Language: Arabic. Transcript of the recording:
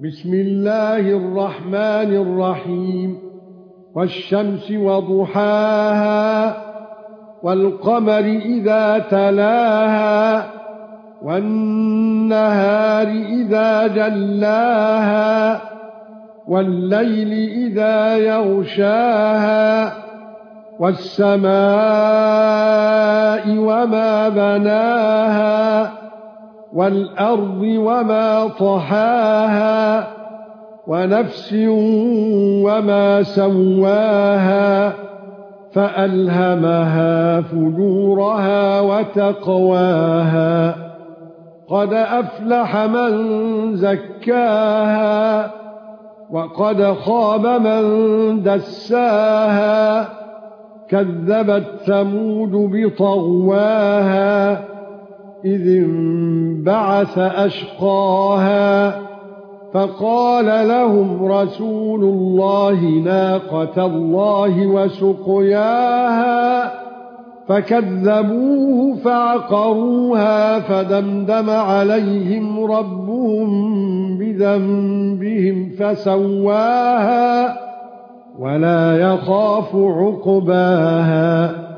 بسم الله الرحمن الرحيم والشمس وضحاها والقمر إذا تلاها والنهار إذا جلاها والليل إذا يغشاها والسماء وما بناها والأرض وما طحاها ونفس وما سواها فألهمها فجورها وتقواها قد أفلح من زكاها وقد خاب من دساها كذبت ثمود بطغواها إذ انبعث أشقاها فقال لهم رسول الله ناقة الله وسقياها فكذبوه فعقروها فدمدم عليهم ربهم بذنبهم فسواها ولا يخاف عقباها